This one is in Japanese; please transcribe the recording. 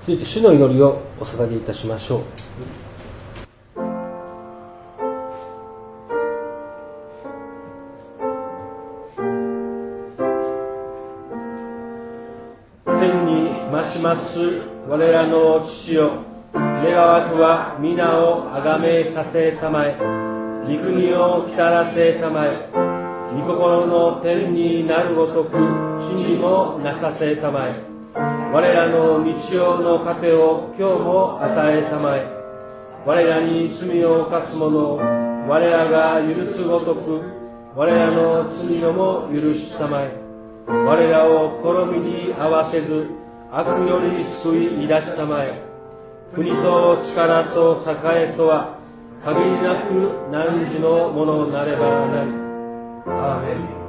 続いて主の祈りをお捧げいたしましょう。天に増します我らの父よ、願わくは皆をあがめさせたまえ、御国を来たらせたまえ、御心の天になるごとく地にもなさせたまえ、我らの日曜の糧を今日も与えたまえ、我らに罪を犯す者を我らが許すごとく我らの罪をも許したまえ、我らを滅びに合わせず悪より救い出したまえ、国と力と栄とは限りなく汝のものなればなり。アーメン。